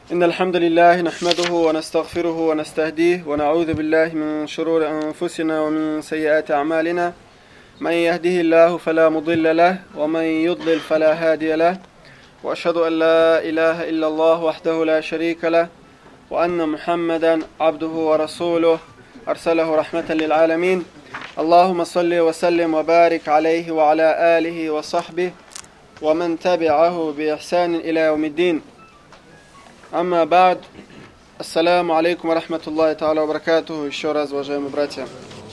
إن الحمد لله نحمده ونستغفره ونستهديه ونعوذ بالله من شرور أنفسنا ومن سيئات أعمالنا من يهده الله فلا مضل له ومن يضلل فلا هادي له وأشهد أن لا إله إلا الله وحده لا شريك له وأن محمدا عبده ورسوله أرسله رحمة للعالمين اللهم صل وسلم وبارك عليه وعلى آله وصحبه ومن تبعه بإحسان إلى يوم الدين. Амма бад, ассаляму алейкум ва рахматуллахи та'аля ва баракатуху. Еще раз, уважаемые братья.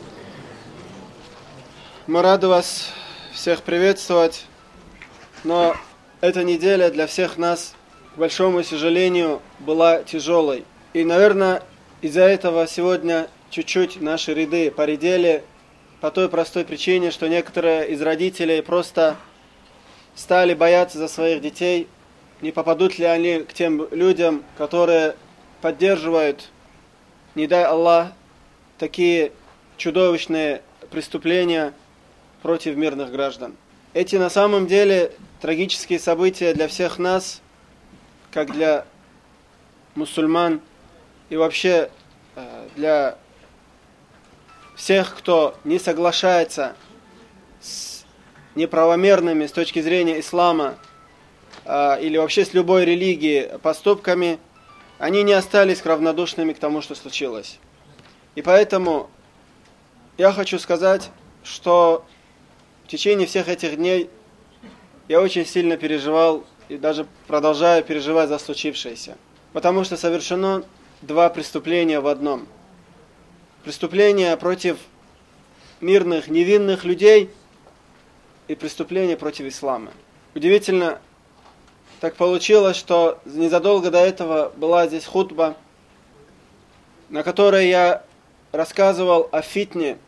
Мы рады вас всех приветствовать, но эта неделя для всех нас, к большому сожалению, была тяжелой. И, наверное, из-за этого сегодня чуть-чуть наши ряды поредели по той простой причине, что некоторые из родителей просто стали бояться за своих детей, не попадут ли они к тем людям, которые поддерживают, не дай Аллах, такие чудовищные преступления против мирных граждан. Эти на самом деле трагические события для всех нас, как для мусульман и вообще для всех, кто не соглашается с неправомерными с точки зрения ислама или вообще с любой религией поступками, они не остались равнодушными к тому, что случилось. И поэтому я хочу сказать, что в течение всех этих дней я очень сильно переживал и даже продолжаю переживать за случившееся. Потому что совершено два преступления в одном. Преступление против мирных, невинных людей и преступление против ислама. Удивительно, так получилось, что незадолго до этого была здесь хутба, на которой я рассказывал о фитне,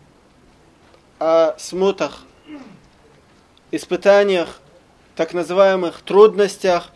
о смутах, испытаниях, так называемых трудностях.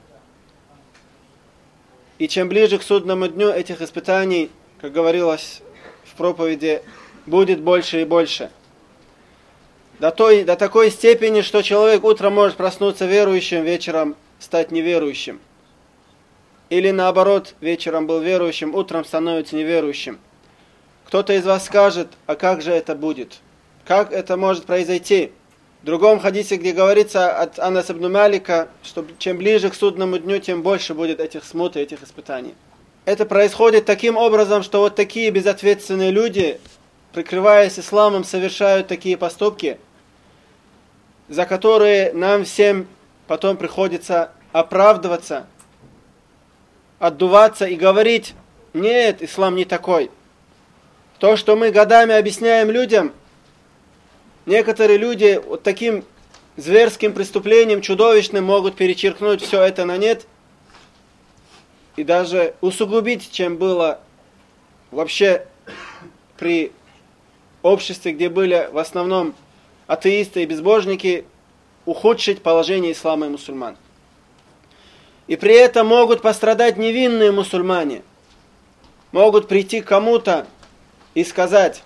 И чем ближе к судному дню этих испытаний, как говорилось в проповеди, будет больше и больше. До такой степени, что человек утром может проснуться верующим, вечером стать неверующим. Или наоборот, вечером был верующим, утром становится неверующим. Кто-то из вас скажет, а как же это будет? Как это может произойти? В другом хадисе, где говорится от Анас ибн Малика, что чем ближе к судному дню, тем больше будет этих смут и этих испытаний. Это происходит таким образом, что вот такие безответственные люди, прикрываясь исламом, совершают такие поступки, за которые нам всем потом приходится оправдываться, отдуваться и говорить: нет, ислам не такой. То, что мы годами объясняем людям, некоторые люди вот таким зверским преступлением, чудовищным, могут перечеркнуть все это на нет и даже усугубить, чем было вообще при обществе, где были в основном атеисты и безбожники, ухудшить положение ислама и мусульман. И при этом могут пострадать невинные мусульмане. Могут прийти к кому-то и сказать,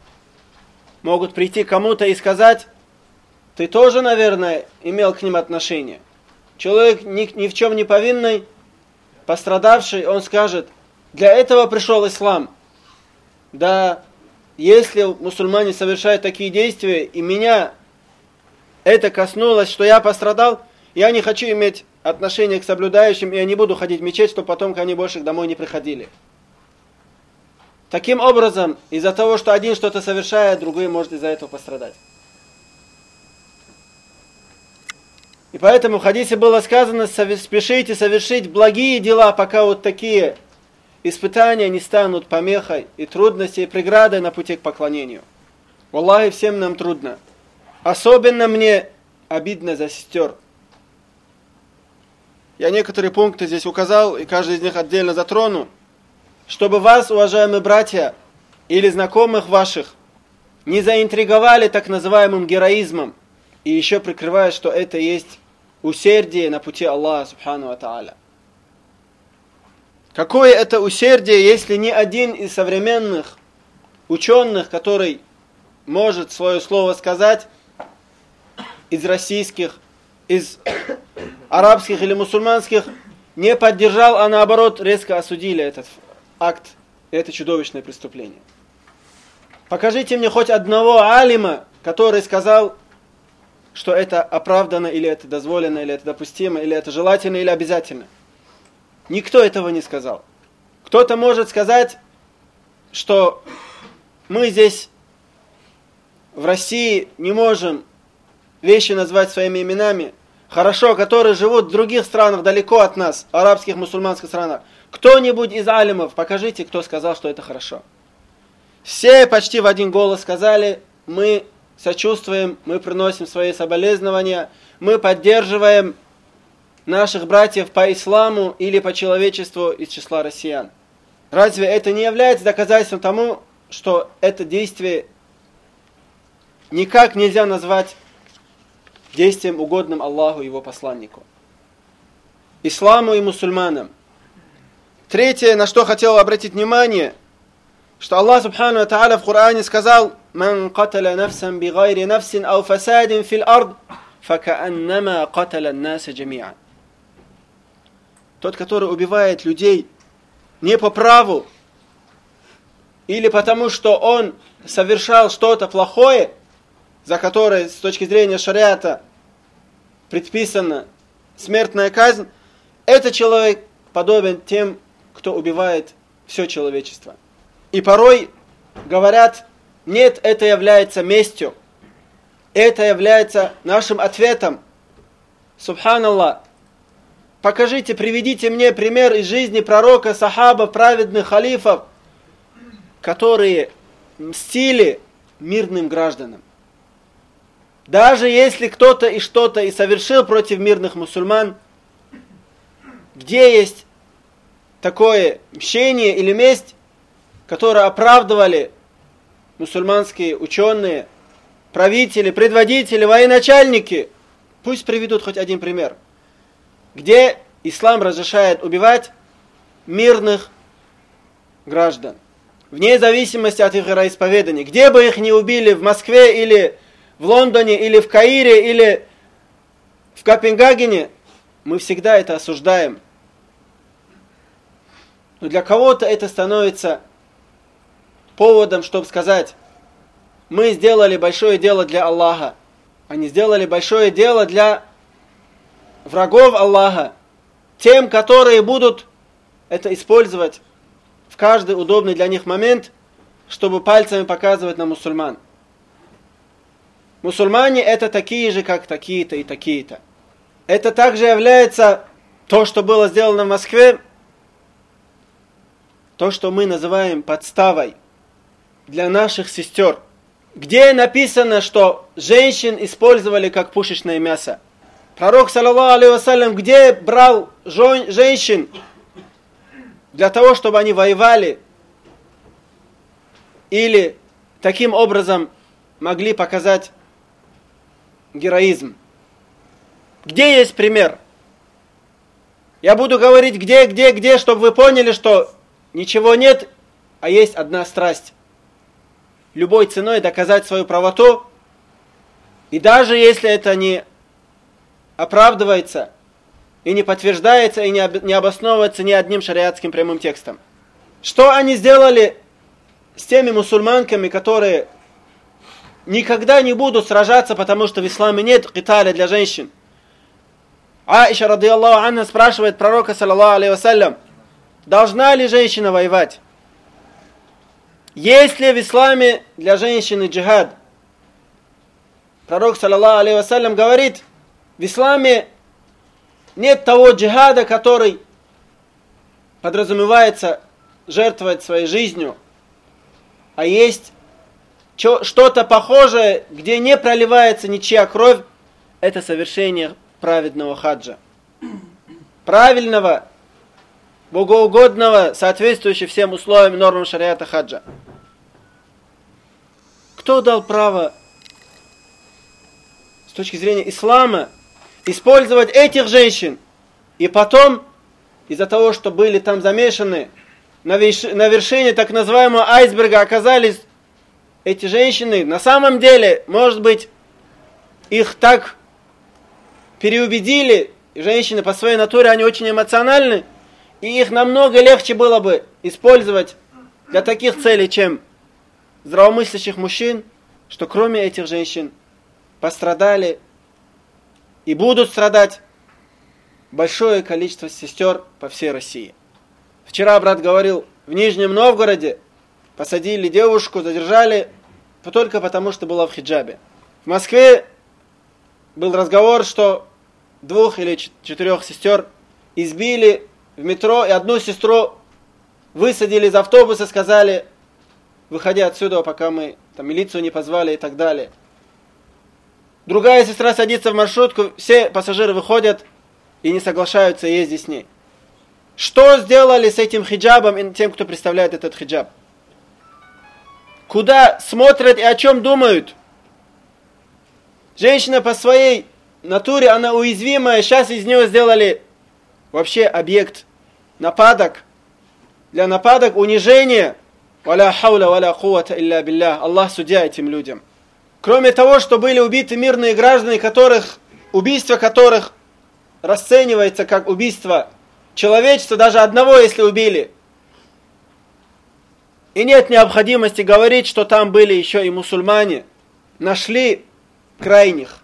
ты тоже, наверное, имел к ним отношение. Человек ни в чем не повинный, пострадавший, он скажет: для этого пришел ислам. Да, если мусульмане совершают такие действия, и меня это коснулось, что я пострадал, я не хочу иметь отношение к соблюдающим, и я не буду ходить в мечеть, чтобы потом ко мне больше домой не приходили. Таким образом, из-за того, что один что-то совершает, другой может из-за этого пострадать. И поэтому в хадисе было сказано: спешите совершить благие дела, пока вот такие испытания не станут помехой и трудностью, и преградой на пути к поклонению. Валлахи, всем нам трудно. Особенно мне обидно за сестер. Я некоторые пункты здесь указал, и каждый из них отдельно затрону, чтобы вас, уважаемые братья, или знакомых ваших, не заинтриговали так называемым героизмом, и еще прикрывая, что это есть усердие на пути Аллаха Субхану ва Тааля. Какое это усердие, если ни один из современных ученых, который может свое слово сказать, из российских, из арабских или мусульманских, не поддержал, а наоборот резко осудили этот акт, это чудовищное преступление. Покажите мне хоть одного алима, который сказал, что это оправдано, или это дозволено, или это допустимо, или это желательно, или обязательно. Никто этого не сказал. Кто-то может сказать, что мы здесь в России не можем вещи назвать своими именами, хорошо, которые живут в других странах, далеко от нас, арабских, мусульманских странах. Кто-нибудь из алимов, покажите, кто сказал, что это хорошо. Все почти в один голос сказали, мы сочувствуем, мы приносим свои соболезнования, мы поддерживаем наших братьев по исламу или по человечеству из числа россиян. Разве это не является доказательством тому, что это действие никак нельзя назвать действием, угодным Аллаху и Его посланнику, исламу и мусульманам? Третье, на что хотел обратить внимание, что Аллах Субхану ва Тааля в Коране сказал: «Ман каталя нафсан би гайри нафсин ау фасадин фил ард, факааннама каталя наса джами'ан». Тот, который убивает людей не по праву, или потому, что он совершал что-то плохое, за которое с точки зрения шариата предписана смертная казнь, этот человек подобен тем, кто убивает все человечество. И порой говорят: нет, это является местью, это является нашим ответом. Субханаллах. Покажите, приведите мне пример из жизни пророка, сахабов, праведных халифов, которые мстили мирным гражданам. Даже если кто-то и что-то и совершил против мирных мусульман, где есть такое мщение или месть, которое оправдывали мусульманские ученые, правители, предводители, военачальники? Пусть приведут хоть один пример, где ислам разрешает убивать мирных граждан, вне зависимости от их вероисповедания. Где бы их ни убили, в Москве или в Лондоне, или в Каире, или в Копенгагене, мы всегда это осуждаем. Но для кого-то это становится поводом, чтобы сказать: мы сделали большое дело для Аллаха. Они сделали большое дело для врагов Аллаха, тем, которые будут это использовать в каждый удобный для них момент, чтобы пальцами показывать на мусульман. Мусульмане это такие же, как такие-то и такие-то. Это также является то, что было сделано в Москве, то, что мы называем подставой для наших сестер, где написано, что женщин использовали как пушечное мясо. Пророк, саллаллаху алейхи вассалям, где брал женщин для того, чтобы они воевали или таким образом могли показать героизм? Где есть пример? Я буду говорить где, чтобы вы поняли, что ничего нет, а есть одна страсть. Любой ценой доказать свою правоту, и даже если это не оправдывается, и не подтверждается, и не обосновывается ни одним шариатским прямым текстом. Что они сделали с теми мусульманками, которые никогда не будут сражаться, потому что в исламе нет киталя для женщин? Аиша, радийаллаху анха, спрашивает пророка, саллаллаху алейхи вассалям: должна ли женщина воевать? Есть ли в исламе для женщины джихад? Пророк, саллаллаху алейхи вассалям, говорит: в исламе нет того джихада, который подразумевается жертвовать своей жизнью, а есть что-то похожее, где не проливается ничья кровь. Это совершение праведного хаджа. Правильного, богоугодного, соответствующего всем условиям и нормам шариата хаджа. Кто дал право с точки зрения ислама использовать этих женщин, и потом, из-за того, что были там замешаны, на вершине так называемого айсберга оказались эти женщины? На самом деле, может быть, их так переубедили и женщины по своей натуре, они очень эмоциональны, и их намного легче было бы использовать для таких целей, чем здравомыслящих мужчин, что кроме этих женщин пострадали и будут страдать большое количество сестер по всей России. Вчера брат говорил, в Нижнем Новгороде посадили девушку, задержали только потому, что была в хиджабе. В Москве был разговор, что 2 или 4 сестер избили в метро, и одну сестру высадили из автобуса, сказали, выходи отсюда, пока мы там милицию не позвали и так далее. Другая сестра садится в маршрутку, все пассажиры выходят и не соглашаются ездить с ней. Что сделали с этим хиджабом и тем, кто представляет этот хиджаб? Куда смотрят и о чем думают? Женщина по своей натуре, она уязвимая, сейчас из нее сделали вообще объект нападок. Для нападок, унижения. Валя хауля валя кувата илля билля. Аллах судья этим людям. Кроме того, что были убиты мирные граждане, убийство которых расценивается как убийство человечества, даже одного, если убили. И нет необходимости говорить, что там были еще и мусульмане. Нашли крайних.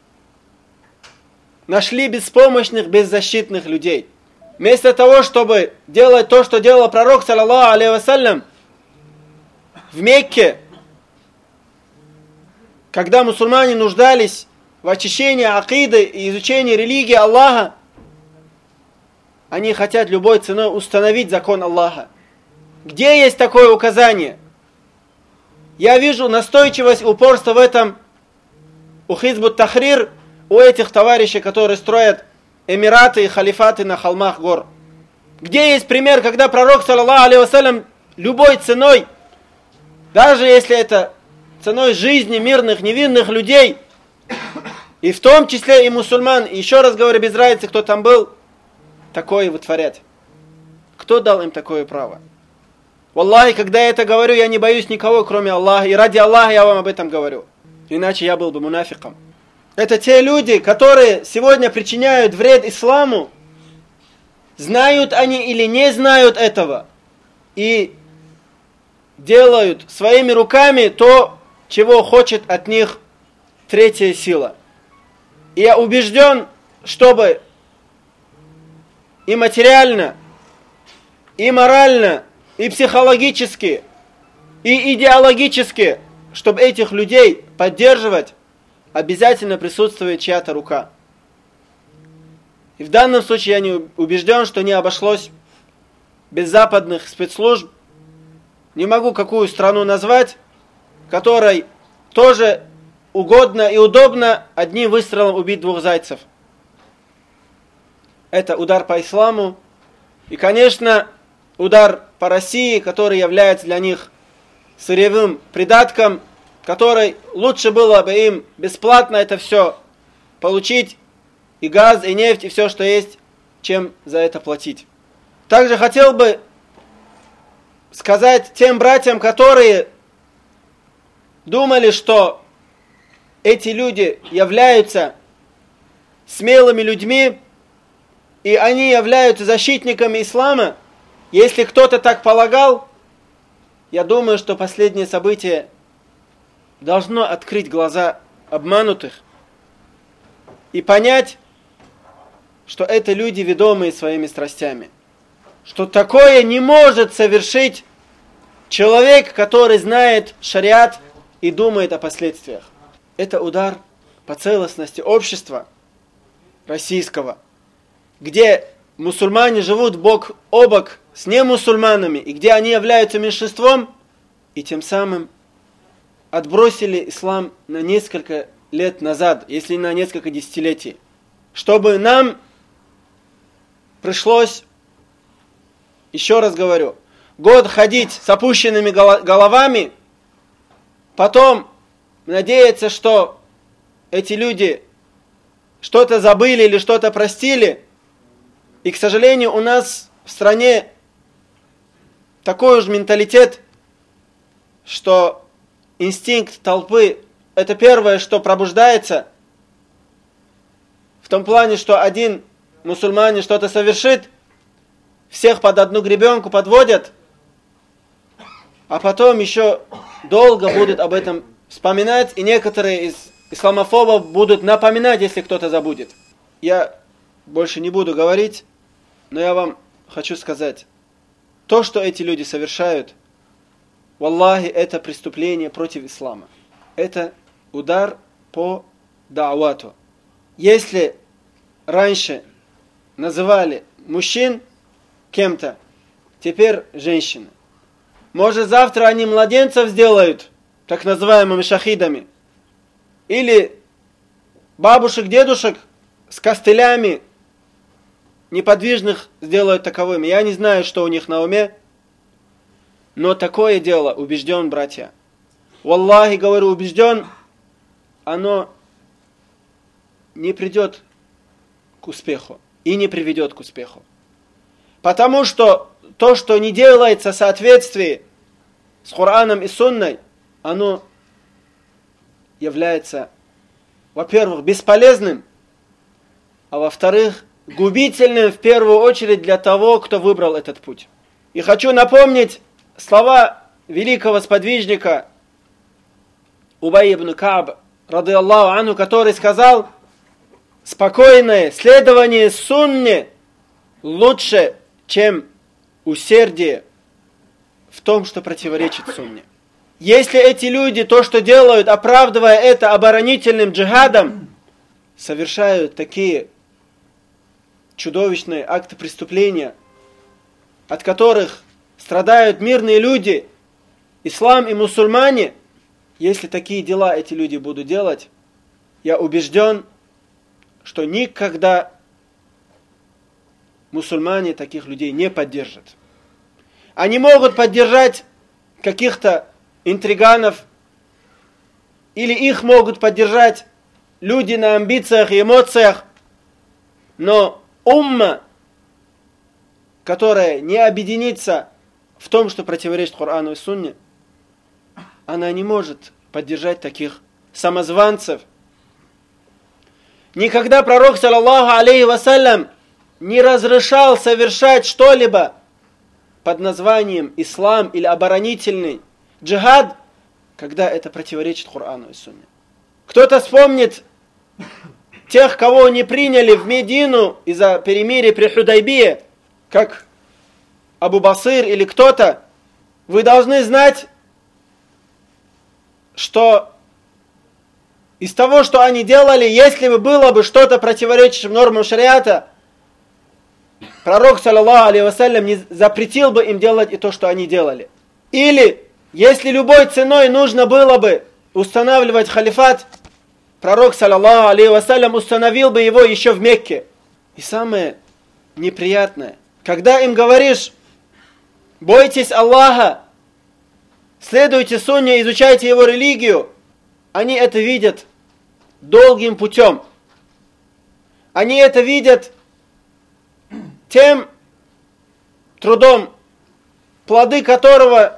Нашли беспомощных, беззащитных людей. Вместо того, чтобы делать то, что делал пророк, саллаллаху алейхи вассалям, в Мекке, когда мусульмане нуждались в очищении акиды и изучении религии Аллаха, они хотят любой ценой установить закон Аллаха. Где есть такое указание? Я вижу настойчивость, упорство в этом у Хизбут Тахрир, у этих товарищей, которые строят эмираты и халифаты на холмах гор. Где есть пример, когда пророк, саллаллаху алейхи вассалям, любой ценой, даже если это ценой жизни мирных, невинных людей, и в том числе и мусульман, и еще раз говорю, без разницы, кто там был, такое вытворять. Кто дал им такое право? Валлахи, когда я это говорю, я не боюсь никого, кроме Аллаха, и ради Аллаха я вам об этом говорю. Иначе я был бы мунафиком. Это те люди, которые сегодня причиняют вред исламу, знают они или не знают этого, и делают своими руками то, чего хочет от них третья сила. И я убежден, чтобы и материально, и морально, и психологически, и идеологически, чтобы этих людей поддерживать, обязательно присутствует чья-то рука. И в данном случае я не убежден, что не обошлось без западных спецслужб. Не могу какую страну назвать, которой тоже угодно и удобно одним выстрелом убить 2 зайцев. Это удар по исламу. И, конечно, удар по России, который является для них сырьевым придатком, который лучше было бы им бесплатно это все получить, и газ, и нефть, и все, что есть, чем за это платить. Также хотел бы сказать тем братьям, которые думали, что эти люди являются смелыми людьми, и они являются защитниками ислама. Если кто-то так полагал, я думаю, что последнее событие должно открыть глаза обманутых и понять, что это люди, ведомые своими страстями. Что такое не может совершить человек, который знает шариат и думает о последствиях. Это удар по целостности общества российского, где мусульмане живут бок о бок с немусульманами, и где они являются меньшинством, и тем самым отбросили ислам на несколько лет назад, если не на несколько десятилетий. Чтобы нам пришлось, еще раз говорю, год ходить с опущенными головами, потом надеяться, что эти люди что-то забыли или что-то простили. И, к сожалению, у нас в стране такой же менталитет, что инстинкт толпы – это первое, что пробуждается, в том плане, что один мусульманин что-то совершит, всех под одну гребенку подводят, а потом еще долго будут об этом вспоминать, и некоторые из исламофобов будут напоминать, если кто-то забудет. Я больше не буду говорить, но я вам хочу сказать, то, что эти люди совершают, валлахи, это преступление против ислама. Это удар по да'вату. Если раньше называли мужчин кем-то, теперь женщины. Может, завтра они младенцев сделают, так называемыми шахидами. Или бабушек, дедушек с костылями неподвижных сделают таковыми. Я не знаю, что у них на уме, но такое дело, убежден, братья. Валлахи, говорю, убежден, оно не придет к успеху и не приведет к успеху. Потому что то, что не делается в соответствии с Кораном и Сунной, оно является, во-первых, бесполезным, а во-вторых, губительным в первую очередь для того, кто выбрал этот путь. И хочу напомнить слова великого сподвижника Убай ибн Кааб, рады Аллаху анху, который сказал: спокойное следование сунне лучше, чем усердие в том, что противоречит сунне. Если эти люди то, что делают, оправдывая это оборонительным джихадом, совершают такие чудовищные акты преступления, от которых страдают мирные люди, ислам и мусульмане, если такие дела эти люди будут делать, я убежден, что никогда мусульмане таких людей не поддержат. Они могут поддержать каких-то интриганов, или их могут поддержать люди на амбициях и эмоциях, но умма, которая не объединится в том, что противоречит Корану и Сунне, она не может поддержать таких самозванцев. Никогда пророк, саллаллаху алейхи вассалям, не разрешал совершать что-либо под названием ислам или оборонительный джихад, когда это противоречит Корану и Сунне. Кто-то вспомнит тех, кого не приняли в Медину из-за перемирия при Худайбие, как Абу Басир или кто-то. Вы должны знать, что из того, что они делали, если бы было бы что-то противоречащим нормам шариата, пророк, саллаллаху алейхи вассалям, не запретил бы им делать и то, что они делали. Или, если любой ценой нужно было бы устанавливать халифат, пророк, саллаллаху алейхи вассалям, установил бы его еще в Мекке. И самое неприятное, когда им говоришь: бойтесь Аллаха, следуйте сунне, изучайте его религию, они это видят долгим путем. Они это видят тем трудом, плоды которого,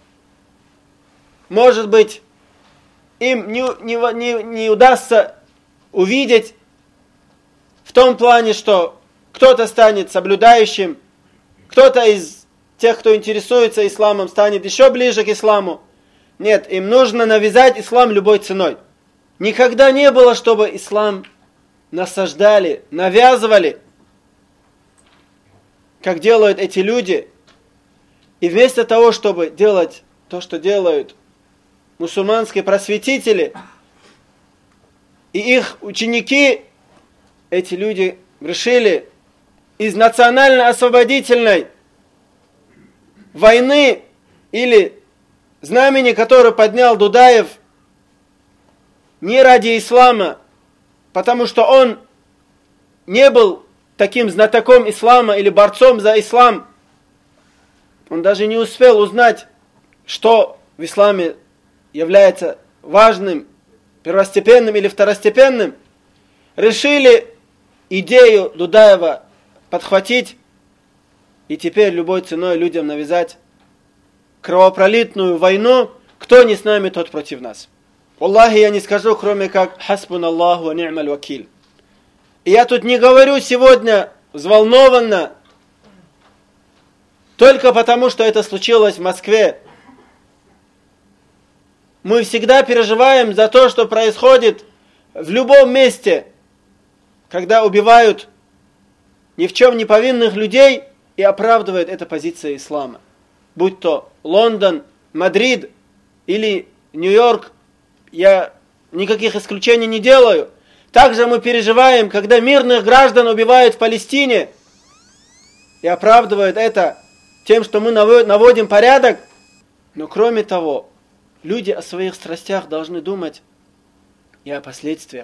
может быть, им не удастся увидеть в том плане, что кто-то станет соблюдающим, кто-то из тех, кто интересуется исламом, станет еще ближе к исламу. Нет, им нужно навязать ислам любой ценой. Никогда не было, чтобы ислам насаждали, навязывали, как делают эти люди. И вместо того, чтобы делать то, что делают мусульманские просветители и их ученики, эти люди решили из национально-освободительной войны или знамени, которое поднял Дудаев, не ради ислама, потому что он не был таким знатоком ислама или борцом за ислам. Он даже не успел узнать, что в исламе является важным, первостепенным или второстепенным. Решили идею Дудаева подхватить и теперь любой ценой людям навязать кровопролитную войну. Кто не с нами, тот против нас. Аллахи, я не скажу, кроме как хасбун Аллаху ва ни'маль вакиль. И я тут не говорю сегодня взволнованно, только потому, что это случилось в Москве. Мы всегда переживаем за то, что происходит в любом месте, когда убивают ни в чем не повинных людей и оправдывает это позиция ислама. Будь то Лондон, Мадрид или Нью-Йорк, я никаких исключений не делаю. Также мы переживаем, когда мирных граждан убивают в Палестине и оправдывают это тем, что мы наводим порядок. Но кроме того, люди о своих страстях должны думать и о последствиях.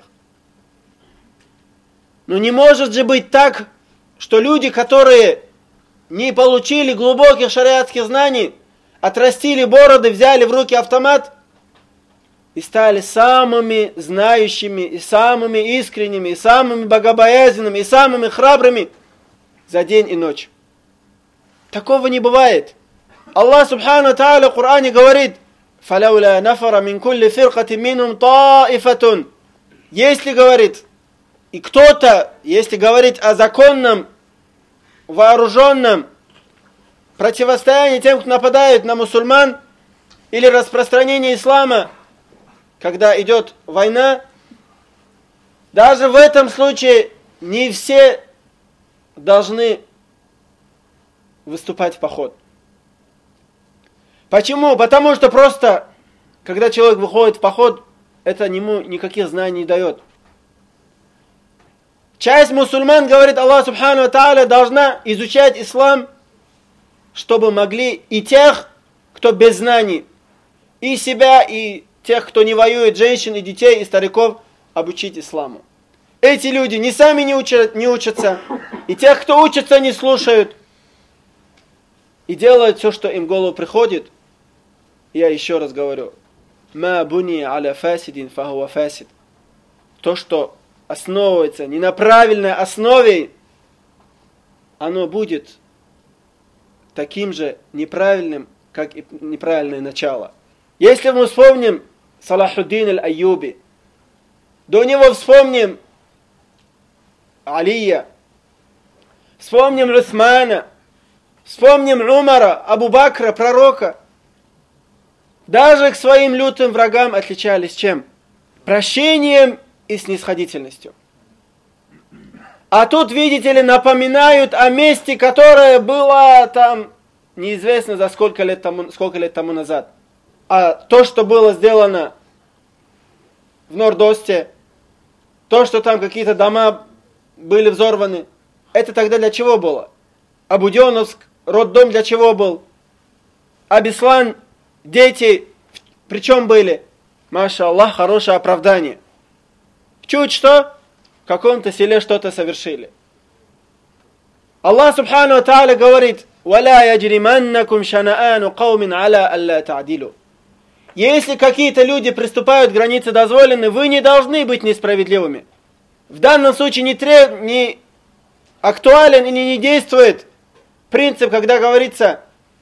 Но не может же быть так, что люди, которые не получили глубоких шариатских знаний, отрастили бороды, взяли в руки автомат и стали самыми знающими, и самыми искренними, и самыми богобоязненными, и самыми храбрыми за день и ночь. Такого не бывает. Аллах Субхану ва Тааля в Коране говорит: «Фалауля нафара мин кулли фиркати минум таифатун». Если, говорит, и кто-то, если говорить о законном, вооруженном противостоянии тем, кто нападает на мусульман, или распространение ислама, когда идет война, даже в этом случае не все должны выступать в поход. Почему? Потому что просто, когда человек выходит в поход, это ему никаких знаний не дает. Часть мусульман, говорит Аллах Субхану ва Тааля, должна изучать ислам, чтобы могли и тех, кто без знаний, и себя, и тех, кто не воюет, женщин, и детей, и стариков, обучить исламу. Эти люди не сами не учатся, и тех, кто учится, не слушают, и делают все, что им в голову приходит. Я еще раз говорю, ма буни аля фасидин фахуа фасид. То, что основывается не на правильной основе, оно будет таким же неправильным, как и неправильное начало. Если мы вспомним Салахуддин аль-Айюби, до него вспомним Алия, вспомним Усмана, вспомним Умара, Абу Бакра, пророка. Даже к своим лютым врагам отличались чем? Прощением и снисходительностью. А тут, видите ли, напоминают о месте, которое было там неизвестно за сколько лет тому назад. А то, что было сделано в Норд-Осте, то, что там какие-то дома были взорваны, это тогда для чего было? А Буденновск, роддом для чего был? А Беслан, дети, причем были? Маша Аллах, хорошее оправдание. Чуть что, в каком-то селе что-то совершили. Аллах Субхану ва Тааля говорит: «Валя яджриманнакум шанаану каумин аля алла та'дилу». Если какие-то люди приступают к границе дозволенной, вы не должны быть несправедливыми. В данном случае не актуален или не действует принцип, когда говорится,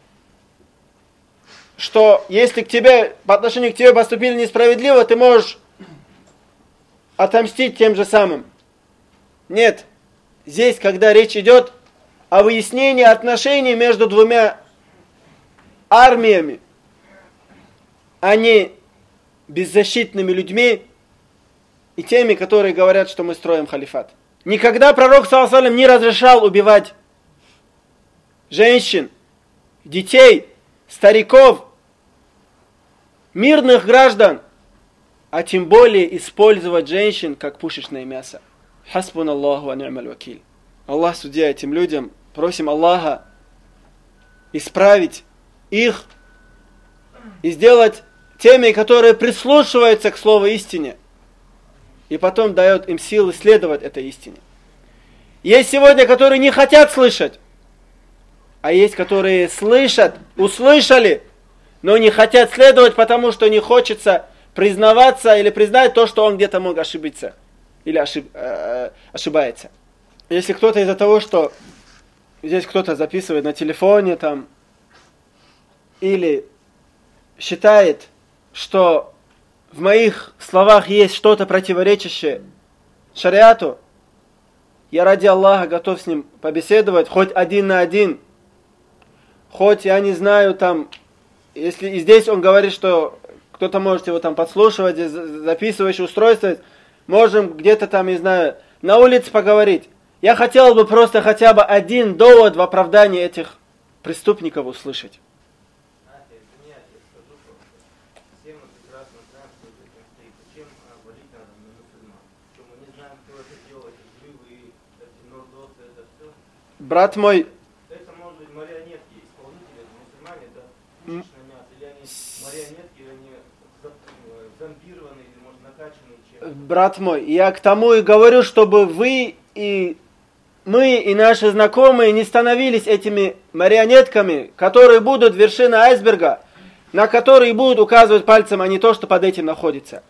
что если по отношению к тебе поступили несправедливо, ты можешь отомстить тем же самым. Нет. Здесь, когда речь идет о выяснении отношений между двумя армиями, а не беззащитными людьми и теми, которые говорят, что мы строим халифат. Никогда пророк, саллаллаху алейхи ва саллям, не разрешал убивать женщин, детей, стариков, мирных граждан, а тем более использовать женщин как пушечное мясо. Хасбуналлаху ва ни'маль вакиль. Аллах судья этим людям. Просим Аллаха исправить их и сделать теми, которые прислушиваются к слову истине, и потом дает им силы следовать этой истине. Есть сегодня, которые не хотят слышать, а есть, которые слышат, услышали, но не хотят следовать, потому что не хочется признаваться или признать то, что он где-то мог ошибиться или ошибается. Если кто-то из-за того, что здесь кто-то записывает на телефоне там, или считает, что в моих словах есть что-то противоречащее шариату, я ради Аллаха готов с ним побеседовать, хоть один на один, хоть, я не знаю, там, если и здесь он говорит, что кто-то может его там подслушивать, записывающее устройство, можем где-то там, не знаю, на улице поговорить. Я хотел бы просто хотя бы один довод в оправдании этих преступников услышать. Брат мой, это может быть марионетки, исполнители, мусульмане, это лично нянят, или они марионетки, или они зомбированы, или может накачаны чем-то. Брат мой, я к тому и говорю, чтобы вы и мы, и наши знакомые не становились этими марионетками, которые будут вершина айсберга, на которые будут указывать пальцем, а не то, что под этим находится.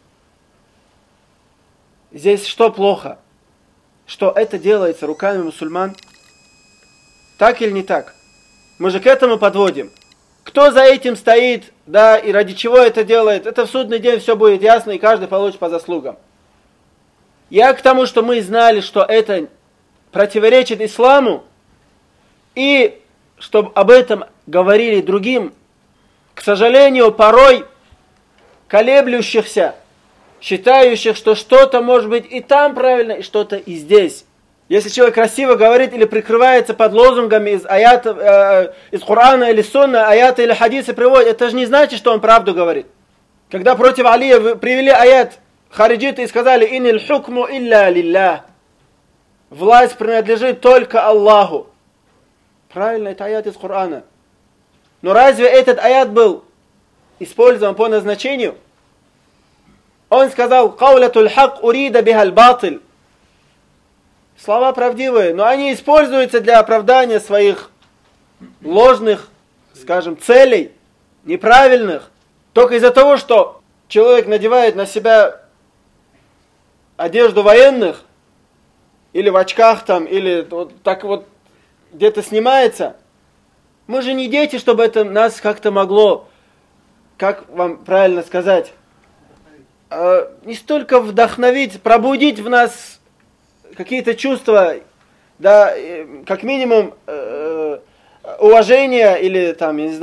Здесь что плохо? Что это делается руками мусульман? Так или не так? Мы же к этому подводим. Кто за этим стоит, да, и ради чего это делает, это в судный день все будет ясно, и каждый получит по заслугам. Я к тому, что мы знали, что это противоречит исламу, и чтобы об этом говорили другим, к сожалению, порой колеблющихся, считающих, что что-то может быть и там правильно, и что-то и здесь. Если человек красиво говорит или прикрывается под лозунгами из аятов, из Корана или Сунна, аяты или хадисы приводит, это же не значит, что он правду говорит. Когда против Алия привели аят хариджиты и сказали «Инил хукму илля лилля». Власть принадлежит только Аллаху. Правильно, это аят из Корана. Но разве этот аят был использован по назначению? Он сказал «Каулятуль хак урида бихаль батиль». Слова правдивые, но они используются для оправдания своих ложных, скажем, целей, неправильных. Только из-за того, что человек надевает на себя одежду военных, или в очках там, или вот так вот где-то снимается. Мы же не дети, чтобы это нас как-то могло, как вам правильно сказать, не столько вдохновить, пробудить в нас какие-то чувства, да, как минимум уважения или там, я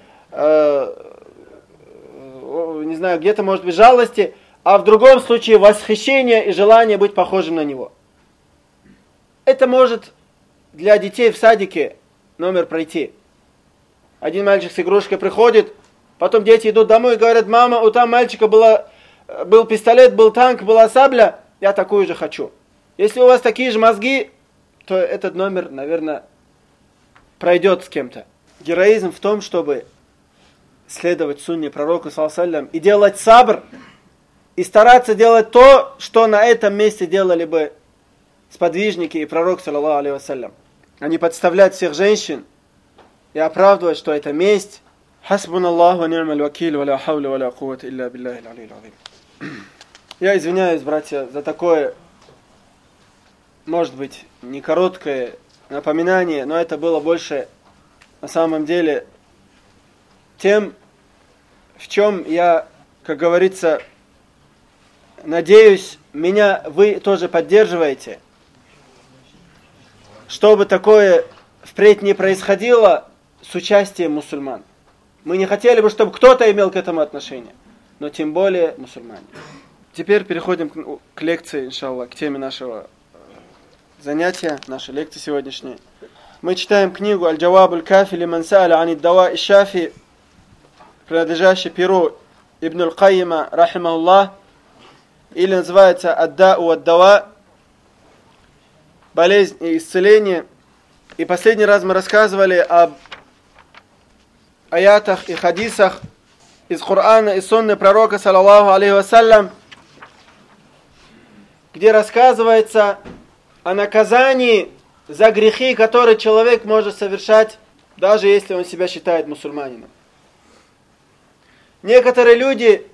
не знаю, где-то может быть жалости, а в другом случае восхищение и желание быть похожим на него. Это может для детей в садике номер пройти. Один мальчик с игрушкой приходит, потом дети идут домой и говорят: мама, у там мальчика был пистолет, был танк, была сабля, я такую же хочу. Если у вас такие же мозги, то этот номер, наверное, пройдет с кем-то. Героизм в том, чтобы следовать сунне пророка саллаллаху алейхи ва саллям и делать сабр, и стараться делать то, что на этом месте делали бы сподвижники и пророк саллаллаху алейхи ва саллям. А не подставлять всех женщин и оправдывать, что это месть. Хасбуналлаху ва ни'маль вакиль, ва ла хавля ва ла куввата илля биллахил алиyyил азим. Я извиняюсь, братья, за такое, может быть, не короткое напоминание, но это было больше на самом деле тем, в чем я, как говорится, надеюсь, меня вы тоже поддерживаете. Чтобы такое впредь не происходило с участием мусульман. Мы не хотели бы, чтобы кто-то имел к этому отношение, но тем более мусульмане. Теперь переходим к лекции, иншаллах, к теме нашего занятия, нашей лекции сегодняшней. Мы читаем книгу «Аль-Джаваб аль-Кафи лиман сааля ани ад-дава иш-шафи», принадлежащий перу Ибн аль-Кайима, рахимахуллах, или называется «Ад-дау ад-дава», болезнь и исцеление. И последний раз мы рассказывали об аятах и хадисах из Корана и сунны пророка саллаллаху алейхи ва саллям, где рассказывается о наказании за грехи, которые человек может совершать, даже если он себя считает мусульманином. Некоторые люди,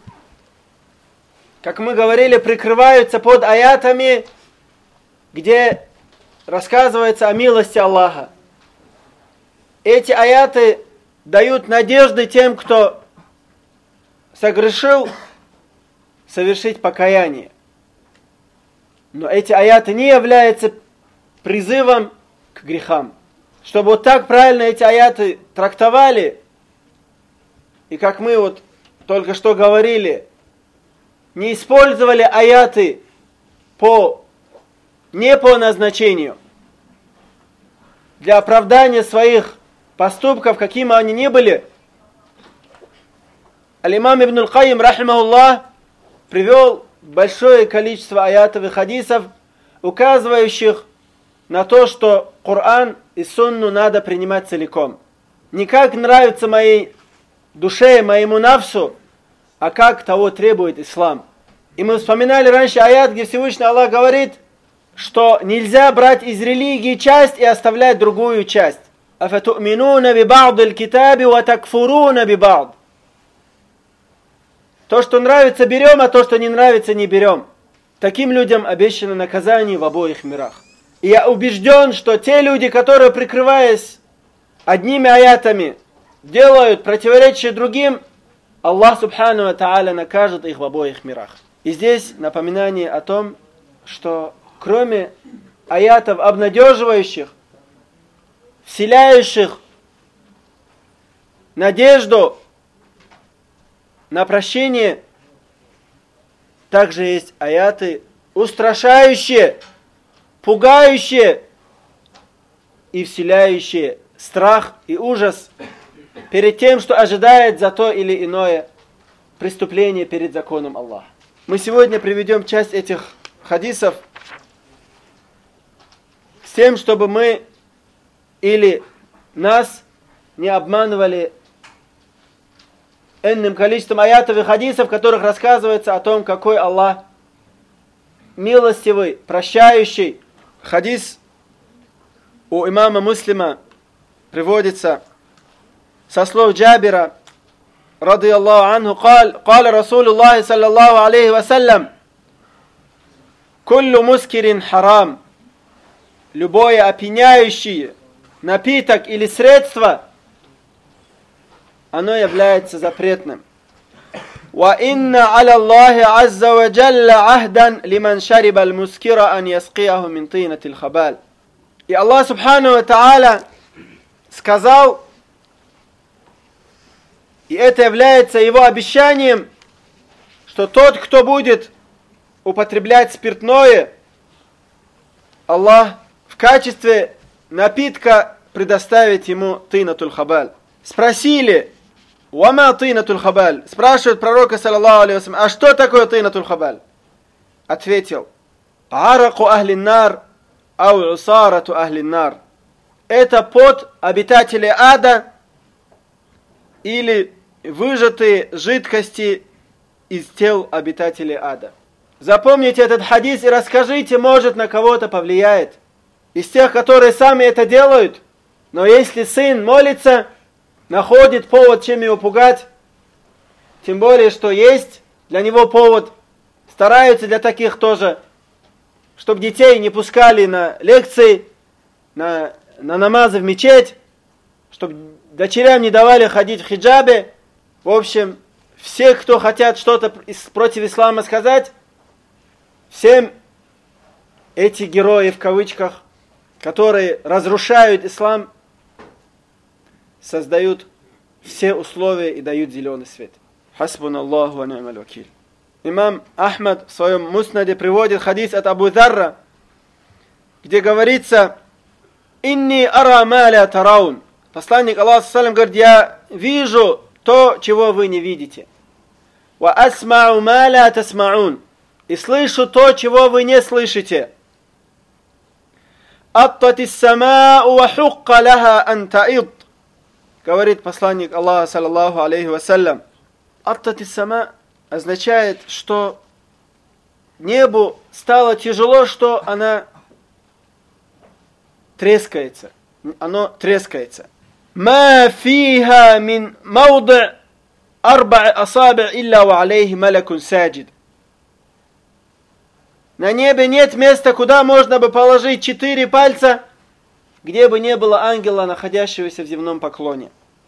как мы говорили, прикрываются под аятами, где рассказывается о милости Аллаха. Эти аяты дают надежды тем, кто согрешил, совершить покаяние. Но эти аяты не являются призывом к грехам. Чтобы вот так правильно эти аяты трактовали, и как мы вот только что говорили, не использовали аяты не по назначению, для оправдания своих поступков, какими они ни были. Аль-имам Ибн Аль-Кайим, рахимахуллах, привел большое количество аятов и хадисов, указывающих на то, что Коран и Сунну надо принимать целиком. Не как нравится моей душе, моему нафсу, а как того требует ислам. И мы вспоминали раньше аят, где Всевышний Аллах говорит, что нельзя брать из религии часть и оставлять другую часть. أَفَتُؤْمِنُونَ بِبَعْضِ الْكِتَابِ وَتَكْفُرُونَ بِبَعْضِ. То, что нравится, берем, а то, что не нравится, не берем. Таким людям обещано наказание в обоих мирах. И я убежден, что те люди, которые, прикрываясь одними аятами, делают противоречие другим, Аллах Субхану ва Тааля накажет их в обоих мирах. И здесь напоминание о том, что кроме аятов обнадеживающих, вселяющих надежду на прощение, также есть аяты устрашающие, пугающие и вселяющие страх и ужас перед тем, что ожидает за то или иное преступление перед законом Аллаха. Мы сегодня приведем часть этих хадисов с тем, чтобы мы или нас не обманывали энным количеством аятов и хадисов, в которых рассказывается о том, какой Аллах милостивый, прощающий. Хадис у имама Муслима приводится со слов Джабира, رضي الله عنه قال رسول الله صلى الله عليه وسلم كل مسكر حرام. Любое опьяняющее напиток или средство, оно является запретным. وَإِنَّ عَلَى اللَّهِ عَزَّ وَجَلَّ عَهْدًا لِمَنْ شَرِبَ الْمُسْكِرَ أَنْ يَسْقِيَهُ مِنْ طِينَةِ الْخَبَالِ. И Аллах Субхану ва Тааля сказал, и это является его обещанием, что тот, кто будет употреблять спиртное, Аллах в качестве напитка предоставит ему тинатуль хабаль. Спросили, «Вама тинатуль хабаль?» Спрашивают пророка, саллаллаху алейхи ва саллям, а что такое тинатуль хабаль? Ответил, «Араку ахлин нар, ау усарату ахлин нар». Это пот обитателей ада или выжатые жидкости из тел обитателей ада. Запомните этот хадис и расскажите, может, на кого-то повлияет. Из тех, которые сами это делают. Но если сын молится, находит повод, чем его пугать, тем более, что есть для него повод, стараются для таких тоже, чтобы детей не пускали на лекции, на намазы в мечеть, чтобы дочерям не давали ходить в хиджабе. В общем, все, кто хотят что-то против ислама сказать, всем эти герои в кавычках, которые разрушают ислам, создают все условия и дают зеленый свет. Хасбун Аллаху ва ни'маль вакиль. Имам Ахмад в своем муснаде приводит хадис от Абу Зарра, где говорится, «Инни ара ма ля тараун». Посланник Аллаха саллаллаху говорит, я вижу то, чего вы не видите. «Ва асмау ма ля тасмаун». И слышу то, чего вы не слышите. «Аттатис самау ва хукка лаха ан таид». Говорит посланник Аллаха, саллаллаху алейхи вассалям. «Аттатис сама» означает, что небу стало тяжело, что она трескается. Оно трескается. «Ма фиха мин мауди' арба'и асаби' илля ва алейхи малакун саджид». На небе нет места, куда можно бы положить 4 пальца, где бы не было ангела, находящегося в земном поклоне.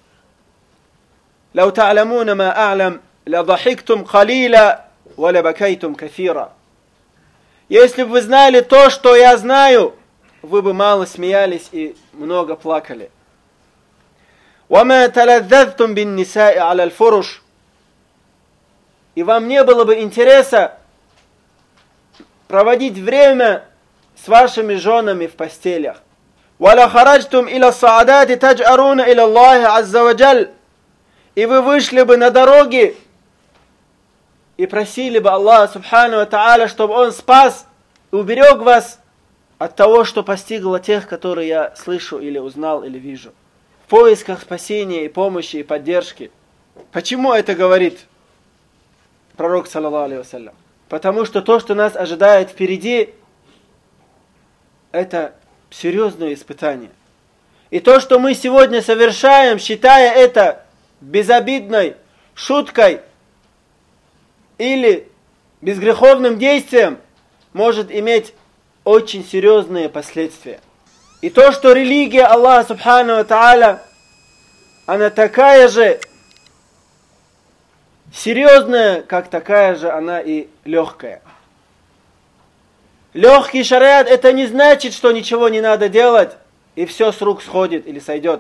«Лау та'ламуна ма а'лам, ла дахиктум калила, ва ла бакайтум кафира». Если бы вы знали то, что я знаю, вы бы мало смеялись и много плакали. وَمَا تَلَذَّذْتُمْ بِالنِّسَاءِ عَلَى الْفُرُشِ. И вам не было бы интереса проводить время с вашими женами в постелях. وَلَا خَرَجْتُمْ إِلَى الصَّعَدَاتِ تَجْأَرُونَ إِلَى اللَّهِ عَزَّ وَجَلَّ. И вы вышли бы на дороги и просили бы Аллаха Субхану ва Тааля, чтобы Он спас и уберег вас от того, что постигло тех, которые я слышу или узнал или вижу. В поисках спасения и помощи и поддержки. Почему это говорит пророк, саллаллаху алейхи вассалям? Потому что то, что нас ожидает впереди, это серьезное испытание. И то, что мы сегодня совершаем, считая это безобидной шуткой или безгреховным действием, может иметь очень серьезные последствия. И то, что религия Аллаха Субхану ва Тааля, она такая же серьезная, как такая же она и легкая. Легкий шариат это не значит, что ничего не надо делать, и все с рук сходит или сойдет.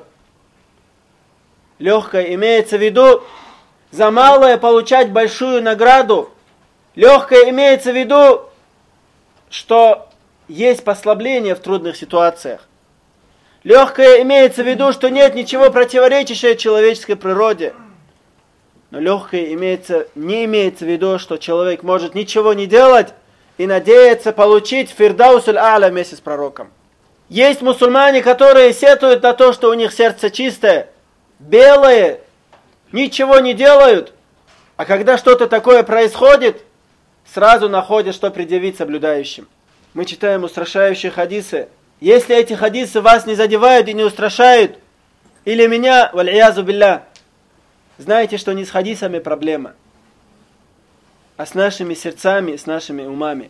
Легкое имеется в виду за малое получать большую награду. Легкое имеется в виду, что есть послабление в трудных ситуациях. Легкое имеется в виду, что нет ничего противоречащего человеческой природе. Но легкое не имеется в виду, что человек может ничего не делать и надеяться получить фирдаус аль-а'ля вместе с пророком. Есть мусульмане, которые сетуют на то, что у них сердце чистое, белое, ничего не делают, а когда что-то такое происходит, сразу находят, что предъявить соблюдающим. Мы читаем устрашающие хадисы. Если эти хадисы вас не задевают и не устрашают, или меня, валь-иязу билля, знаете, что не с хадисами проблема, а с нашими сердцами, с нашими умами.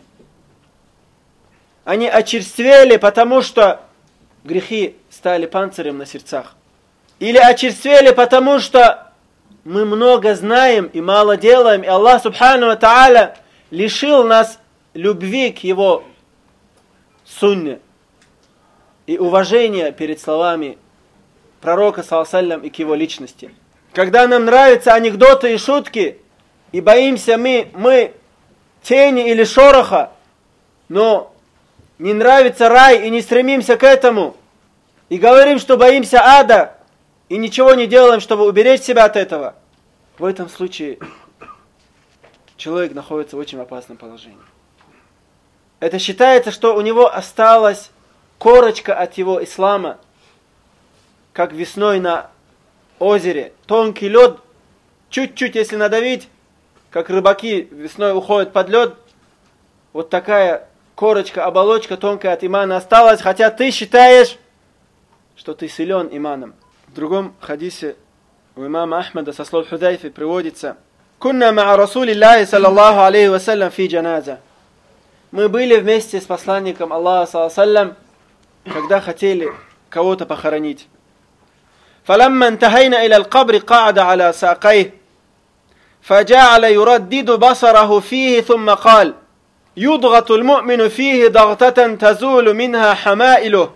Они очерствели, потому что грехи стали панцирем на сердцах. Или очерствели, потому что мы много знаем и мало делаем, и Аллах Субхану ва Тааля лишил нас любви к Его сунне и уважения перед словами пророка, саллаллаху алейхи ва саллям, и к его личности. Когда нам нравятся анекдоты и шутки, и боимся мы тени или шороха, но не нравится рай и не стремимся к этому, и говорим, что боимся ада, и ничего не делаем, чтобы уберечь себя от этого, в этом случае человек находится в очень опасном положении. Это считается, что у него осталась корочка от его ислама, как весной на озере. Тонкий лед, чуть-чуть если надавить, как рыбаки весной уходят под лед, вот такая корочка, оболочка тонкая от имана осталась, хотя ты считаешь, что ты силен иманом. В другом хадисе у имама Ахмада со слов Худайфи приводится: «Кунна ма'a Расулиллахи саллаллаху алейхи ва саллям фи джаназа». Мы были вместе с посланником Аллаха саллаллаху алейхи ва саллям, когда хотели кого-то похоронить. فلما انتهينا إلى القبر قعد على ساقيه فجعل يردد بصره فيه ثم قال: يضغط المؤمن فيه ضغطة تزول منها حمائله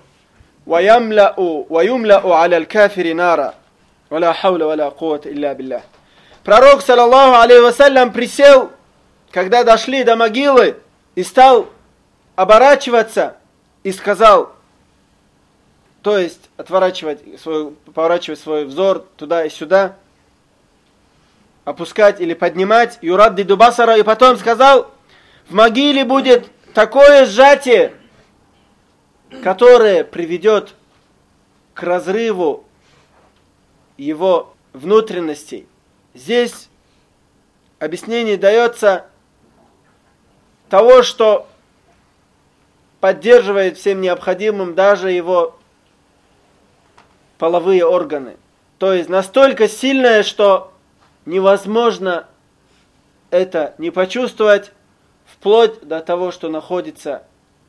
ويملأ على الكافر نارا ولا حول ولا قوة إلا بالله. Пророк, саллаллаху алейхи ва саллям, присел, когда дошли до могилы, и стал оборачиваться и сказал, то есть поворачивать свой взор туда и сюда, опускать или поднимать, юраддиду басара, и потом сказал: в могиле будет такое сжатие, которое приведет к разрыву его внутренностей. Здесь объяснение дается того, что поддерживает всем необходимым даже его половые органы. То есть настолько сильное, что невозможно это не почувствовать, вплоть до того, что находится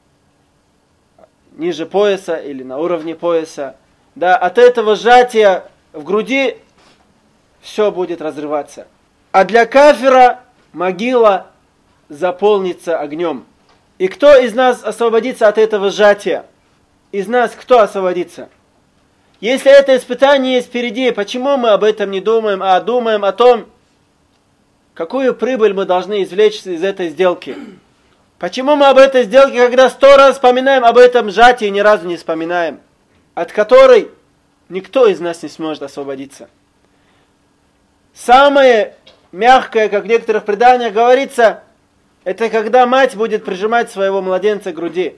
ниже пояса или на уровне пояса. Да, от этого сжатия в груди все будет разрываться. А для кафира могила заполнится огнем. И кто из нас освободится от этого сжатия? из нас кто освободится? Если это испытание есть впереди, почему мы об этом не думаем, а думаем о том, какую прибыль мы должны извлечь из этой сделки? Почему мы об этой сделке, когда 100 раз вспоминаем, об этом сжатии ни разу не вспоминаем, от которой никто из нас не сможет освободиться? Самое мягкое, как в некоторых преданиях говорится, это когда мать будет прижимать своего младенца к груди.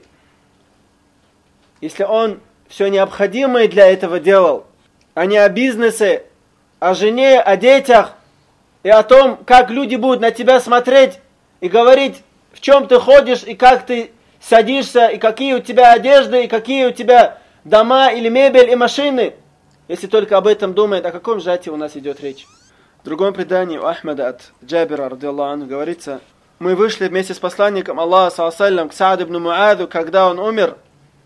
Если он все необходимое для этого делал, а не о бизнесе, о жене, о детях, и о том, как люди будут на тебя смотреть и говорить, в чем ты ходишь, и как ты садишься, и какие у тебя одежды, и какие у тебя дома, или мебель, и машины. Если только об этом думает, о каком сжатии у нас идет речь. В другом предании у Ахмада от Джабира, радиаллаху анху, говорится, мы вышли вместе с посланником Аллаха, саллаллаху алейхи к Саад ибн Муаду, когда он умер.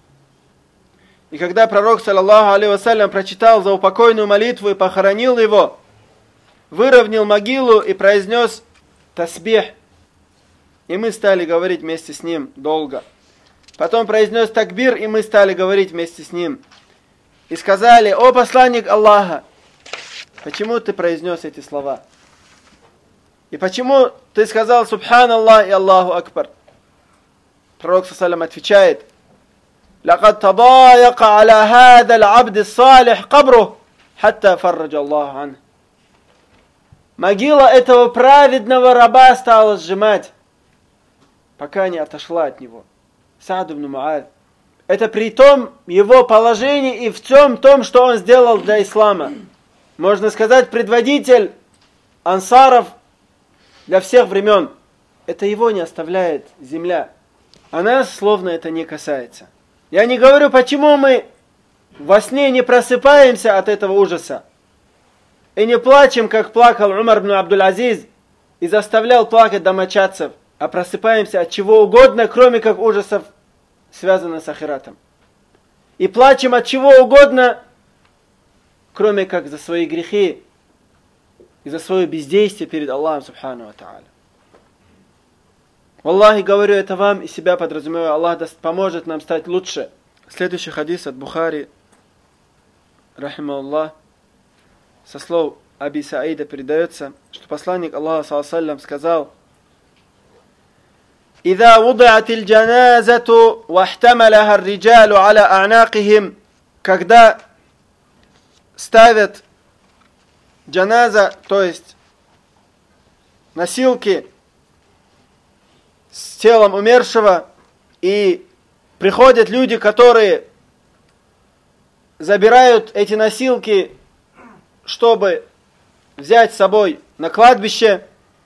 И когда пророк, саллаллаху алейхи вассалям, прочитал заупокойную молитву и похоронил его, выровнял могилу и произнес тасбих. И мы стали говорить вместе с ним долго. Потом произнес такбир, и мы стали говорить вместе с ним. И сказали: о посланник Аллаха, почему ты произнес эти слова? И почему ты сказал Субханаллах и Аллаху Акбар? Пророк саллаллаху отвечает: لقد تضايق على هذا العبد الصالح قبره حتى فرج الله عنه. Могила этого праведного раба стала сжимать, пока не отошла от него. Саад ибн Муад. Это при том его положении и в всем том, что он сделал для ислама. Можно сказать, предводитель ансаров для всех времен. Это его не оставляет земля. А нас словно это не касается. Я не говорю, почему мы во сне не просыпаемся от этого ужаса. И не плачем, как плакал Умар ибн Абдуль-Азиз и заставлял плакать домочадцев, а просыпаемся от чего угодно, кроме как ужасов, связанных с ахиратом. И плачем от чего угодно, кроме как за свои грехи и за свое бездействие перед Аллахом Субхану ва Тааля. Аллахи, говорю это вам и себя подразумеваю, Аллах поможет нам стать лучше. Следующий хадис от Бухари, рахимахуллах, со слов Аби Саида передается, что посланник Аллаха саллаллаху алейхи ва саллям сказал: «Иза вуди'атил джаназату вахтамалаха ар-риджалу аля а'нақихим», когда ставят джаназа, то есть носилки с телом умершего, и приходят люди, которые забирают эти носилки, чтобы взять с собой на кладбище,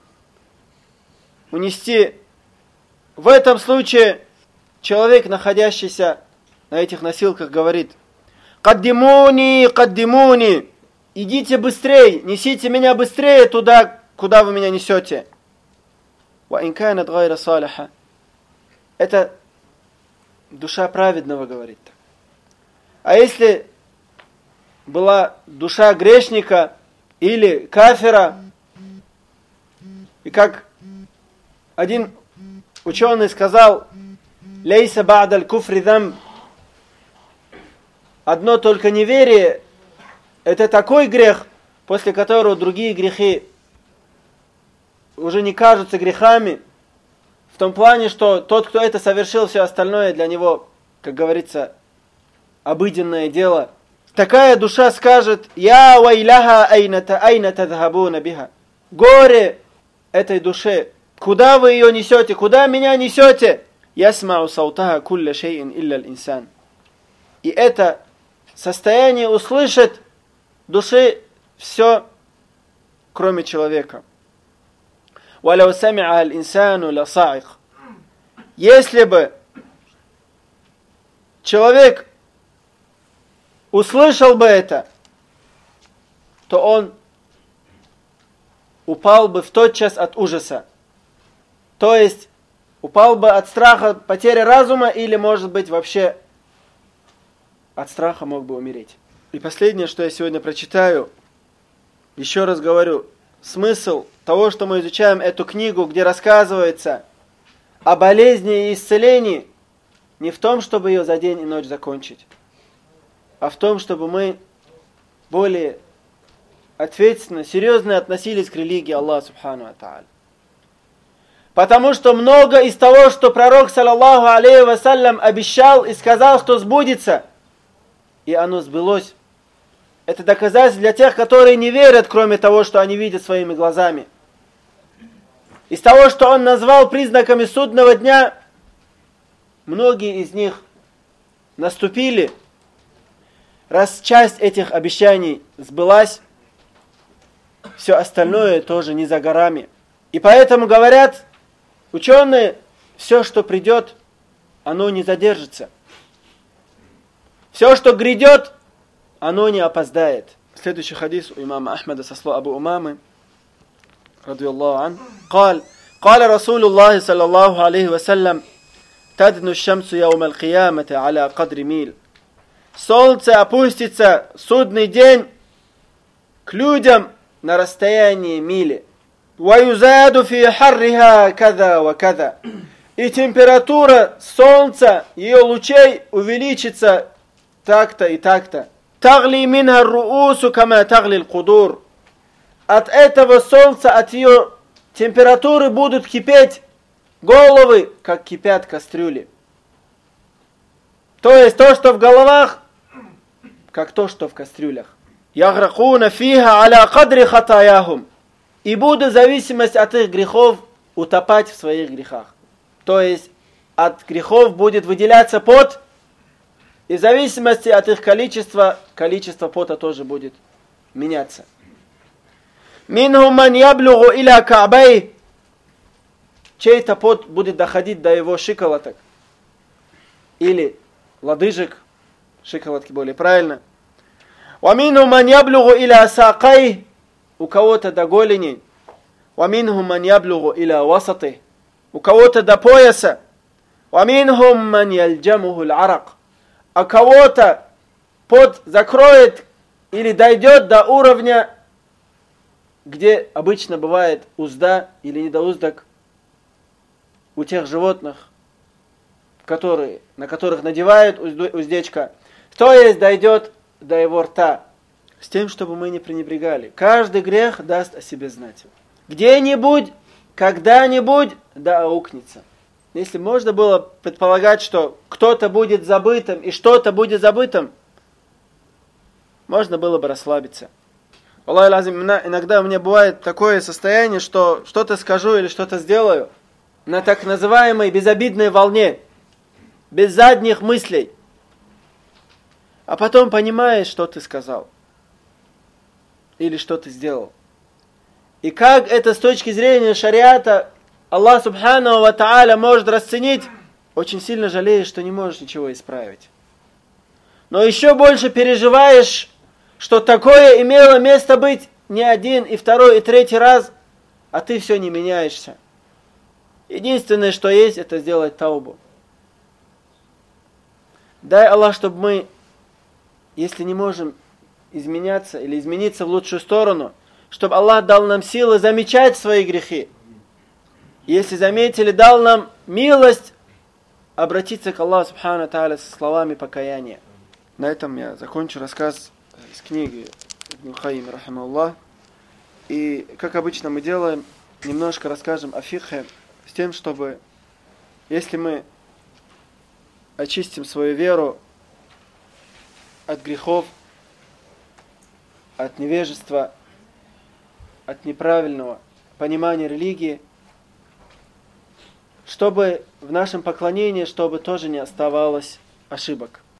унести. В этом случае человек, находящийся на этих носилках, говорит: «Каддимуни, каддимуни, идите быстрее, несите меня быстрее туда, куда вы меня несете». Это душа праведного говорит. А если была душа грешника или кафира, и как один ученый сказал: «Лейса ба'даль куфри зам», одно только неверие – это такой грех, после которого другие грехи уже не кажутся грехами, в том плане, что тот, кто это совершил, все остальное для него, как говорится, обыденное дело. Такая душа скажет: «Я вайляха айна тадхабуна биха». Горе этой душе, куда вы ее несете, куда меня несете? «Ясмау саутаха кулля шейин илля л-инсан». И это состояние услышит души все, кроме человека. «Валяу сами'а аль-инсану ла са'их». Если бы человек услышал бы это, то он упал бы в тот час от ужаса. То есть упал бы от страха потери разума, или, может быть, вообще от страха мог бы умереть. И последнее, что я сегодня прочитаю, еще раз говорю, смысл того, что мы изучаем эту книгу, где рассказывается о болезни и исцелении, не в том, чтобы ее за день и ночь закончить, а в том, чтобы мы более ответственно, серьезно относились к религии Аллаха Субхану ва Тааля. Потому что много из того, что пророк, саллаллаху алейхи вассалям, обещал и сказал, что сбудется, и оно сбылось, это доказательство для тех, которые не верят, кроме того, что они видят своими глазами. Из того, что он назвал признаками судного дня, многие из них наступили. Раз часть этих обещаний сбылась, все остальное тоже не за горами. И поэтому говорят ученые, все, что придет, оно не задержится. Все, что грядет, оно не опоздает. Следующий хадис у имама Ахмада со слов Абу Умамы, رضي الله عنه قال رسول الله صلى الله عليه وسلم تدنو الشمس يوم القيامة على قدر ميل. Солнце опустится в судный день к людям на расстоянии мили. وَيُزَادُ فِي حَرِّهَا كَذَا وَكَذَا. И температура солнца, ее лучей увеличится так-то и так-то. تَغْلِي مِنْهَا الرُّؤُوسُ كَمَا تَغْلِي الْقُدُورُ. От этого солнца, от ее температуры будут кипеть головы, как кипят кастрюли. То есть то, что в головах, как то, что в кастрюлях. يَغْرَقُونَ فِيهَا عَلَى قَدْرِ خَطَايَاهُمْ. И будут в зависимости от их грехов утопать в своих грехах. То есть от грехов будет выделяться пот, и в зависимости от их количества, количество пота тоже будет меняться. Минхум ман яблюгу иля ка'бай. Чей-то пот будет доходить до его щиколоток. Или лодыжек. Щиколотки более правильно. Ва минхум ман яблюгу иля сақай. У кого-то до голени. Ва минхум ман яблюгу иля васаты. У кого-то до пояса. Ва минхум ман ялджамуху аль-арак. А кого-то пот закроет или дойдет до уровня, где обычно бывает узда или недоуздок у тех животных, на которых надевают уздечка, то есть дойдет до его рта, с тем, чтобы мы не пренебрегали. Каждый грех даст о себе знать. Где-нибудь, когда-нибудь да аукнется. Если можно было предполагать, что кто-то будет забытым и что-то будет забытым, можно было бы расслабиться. Аллах лазим, иногда у меня бывает такое состояние, что что-то скажу или что-то сделаю на так называемой безобидной волне, без задних мыслей. А потом понимаешь, что ты сказал или что ты сделал. И как это с точки зрения шариата Аллах Субхану ва Тааля может расценить, очень сильно жалеешь, что не можешь ничего исправить. Но еще больше переживаешь, что такое имело место быть не один, и второй, и третий раз, а ты все не меняешься. Единственное, что есть, это сделать таубу. Дай Аллах, чтобы мы, если не можем изменяться или измениться в лучшую сторону, чтобы Аллах дал нам силы замечать свои грехи. Если заметили, дал нам милость обратиться к Аллаху Субхану Тааля со словами покаяния. На этом я закончу рассказ из книги Ибн Кайим, рахимахуллах. И, как обычно мы делаем, немножко расскажем о фикхе, с тем, чтобы, если мы очистим свою веру от грехов, от невежества, от неправильного понимания религии, чтобы в нашем поклонении, чтобы тоже не оставалось ошибок.